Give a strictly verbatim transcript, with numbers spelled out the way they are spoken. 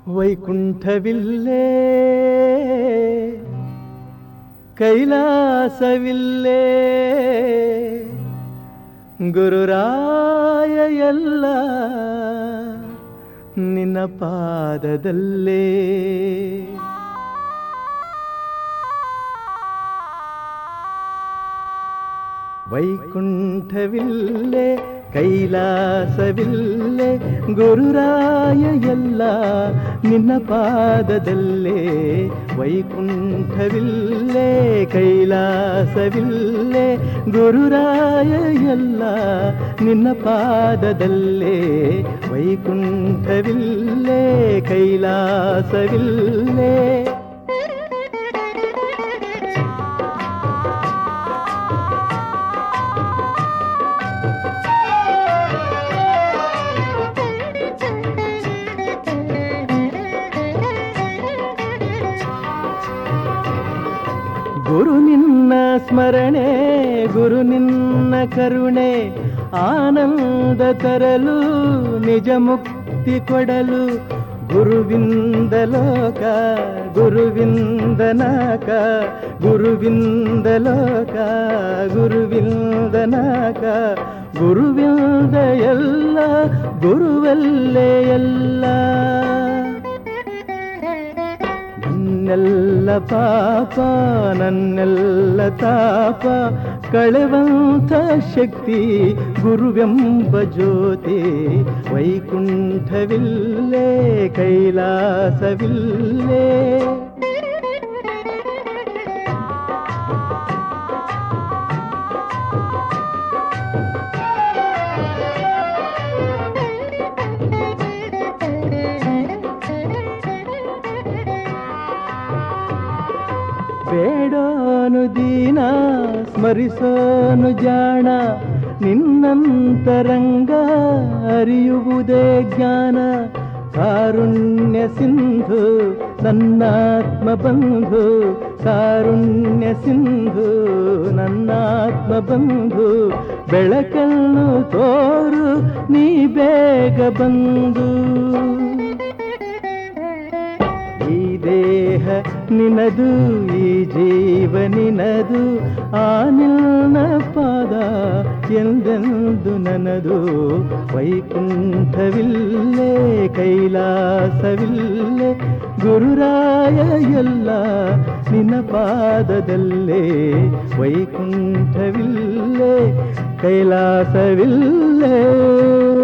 ವೈಕುಂಠವಿಲ್ಲೇ ಕೈಲಾಸವಿಲ್ಲೇ ಗುರುರಾಯ ಎಲ್ಲ ನಿನ್ನ ಪಾದದಲ್ಲೇ. ವೈಕುಂಠವಿಲ್ಲೇ ಕೈಲಾಸವಿಲ್ಲೇ ಗುರುರಾಯ ಎಲ್ಲ ನಿನ್ನ ಪಾದದಲ್ಲೇ. ವೈಕುಂಠವಿಲ್ಲೇ ಕೈಲಾಸವಿಲ್ಲೇ ಗುರುರಾಯ ಎಲ್ಲ ನಿನ್ನ ಪಾದದಲ್ಲೇ. ವೈಕುಂಠವಿಲ್ಲೇ ಕೈಲಾಸವಿಲ್ಲೇ. ಗುರು ನಿನ್ನ ಸ್ಮರಣೆ ಗುರು ನಿನ್ನ ಕರುಣೆ ಆನಂದ ತರಲು ನಿಜ ಮುಕ್ತಿ ಕೊಡಲು. ಗುರುವಿಂದ ಲೋಕ ಗುರುವಿಂದ ನಾಕ ಗುರುವಿಂದ ಲೋಕ ಗುರುವಿಂದ ನಾಕ. ಗುರುವಿಂದ ಎಲ್ಲ ಗುರುವಲ್ಲೇ ಎಲ್ಲ. ನನ್ನೆಲ್ಲ ಪಾಪ ನನ್ನೆಲ್ಲ ತಾಪ ಕಳೆವಂಥ ಶಕ್ತಿ ಗುರುವೆಂಬ ಜ್ಯೋತಿ. ವೈಕುಂಠವಿಲ್ಲೇ ಕೈಲಾಸವಿಲ್ಲೇ. ಬೇಡೋನು ದೀನ ಸ್ಮರಿಸೋನು ಜಾಣ ನಿನ್ನಂತರಂಗ ಅರಿಯುವುದೇ ಜ್ಞಾನ. ಕಾರುಣ್ಯ ಸಿಂಧು ನನ್ನಾತ್ಮ ಬಂಧು ಕಾರುಣ್ಯ ಸಿಂಧು ನನ್ನಾತ್ಮ ಬಂಧು. ಬೆಳಕನ್ನು ತೋರು ನೀ ಬೇಗ ಬಂದು. ಈ ದೇಹ ನಿನದು ಈ ಜೀವ ನಿನದು ಆ ನಿನ್ನ ಪಾದ ಎಂದೆಂದು ನನದು. ವೈಕುಂಠವಿಲ್ಲೇ ಕೈಲಾಸವಿಲ್ಲೇ ಗುರುರಾಯ ಎಲ್ಲ ನಿನ್ನ ಪಾದದಲ್ಲೇ. ವೈಕುಂಠವಿಲ್ಲೇ ಕೈಲಾಸವಿಲ್ಲೇ.